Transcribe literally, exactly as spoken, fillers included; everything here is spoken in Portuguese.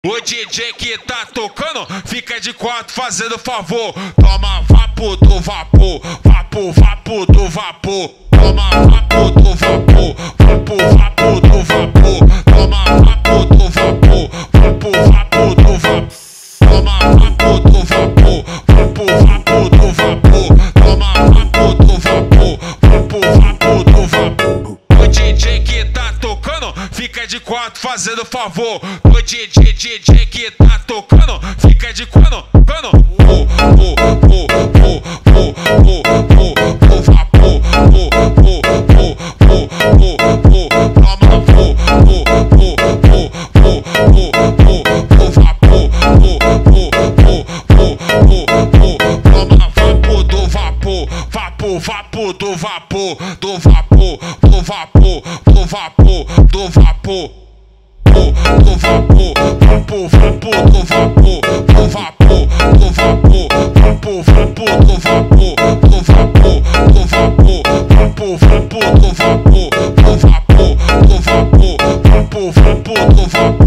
O D J que tá tocando fica de quatro fazendo favor. Toma vapo do vapor, vapo, vapo do vapor. Toma vapo do vapor, vapo, vapo do vapor. Toma vapo do vapor, vapo, vapo do vapor. Toma vapo do vapor, vapo, vapo do vapor. Toma vapo do vapor, vapo, vapo do vapor. O D J que tá tocando fica de quatro fazendo favor. O D J, D J que tá tocando fica de quando, quando. O, o, o, o, o, o, o, o vapor, o, o, o, o, o, o, toma o, o, o, o, o, o, o vapor, o, o, o, o, o, toma vapo do vapor, vapo, vapo do vapor, do vapor, do vapor, do vapor, do vapor. Do vapor, vapo, vapo do vapor, do vapor, do vapor, vapo, vapo do vapor, do vapor, do vapor, vapo, vapo do vapor, do vapor, do vapor, vapo, vapo do vapor.